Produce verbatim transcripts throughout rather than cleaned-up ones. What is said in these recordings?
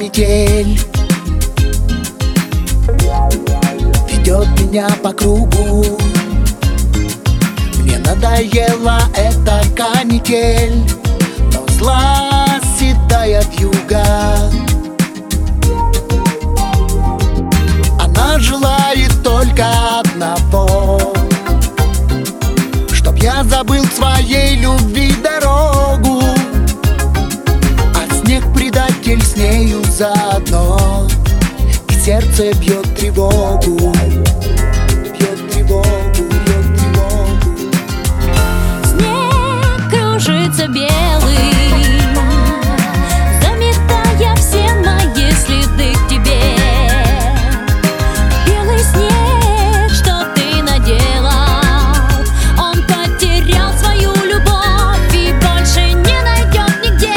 канитель ведет меня по кругу. Мне надоела эта канитель, но зла седая вьюга. Она желает только одного, чтоб я забыл своей любви дорогу, а снег предатель с нею заодно, и сердце бьет тревогу, бьет тревогу, бьет тревогу. Снег кружится белый, заметая все мои следы к тебе. Белый снег, что ты наделал, он потерял свою любовь и больше не найдет нигде.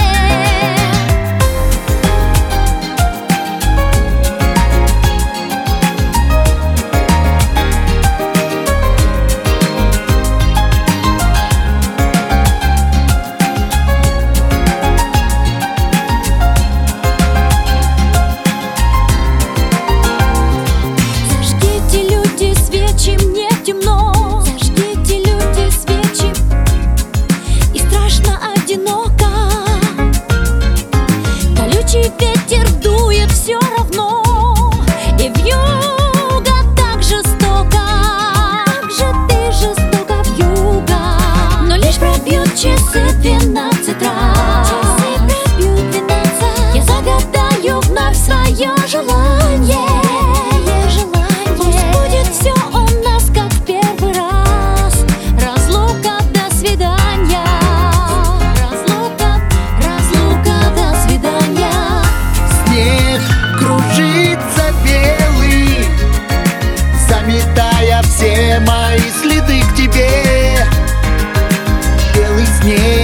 Зажгите, люди, свечи, мне темно. Зажгите, люди, свечи, и страшно одиноко. Колючий ветер дует все равно, и вьюга так жестоко. Как же ты жестоко, вьюга. Но лишь пробьют часы двенадцать раз, часы пробьют двенадцать, я загадаю вновь свое желание. Пусть будет все у нас как в первый раз. Разлука, до свидания. Разлука, разлука, до свидания. Снег кружится белый, заметая все мои следы к тебе. Белый снег